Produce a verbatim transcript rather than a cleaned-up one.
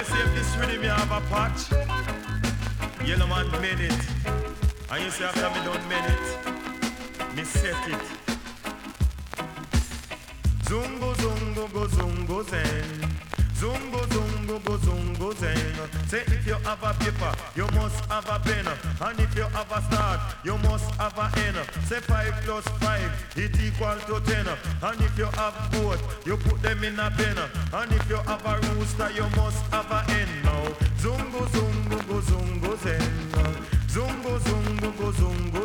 you see if this rhythm you have a patch, Yellow Man made it. And you see after me don't made it, me set it. Zungo, zungo, go, zungo, zen. Zungo, zungo, go, zungo, zen. Say if you have a paper, you must have a pen. And if you have a start, you must have a end. Say five plus five, it equal to ten. And if you have both, you put them in a pen. And if you have a rooster, you must have a hen now. Zungo, zungo, go, zungo, zen. Zungo, zungo, go, zungo,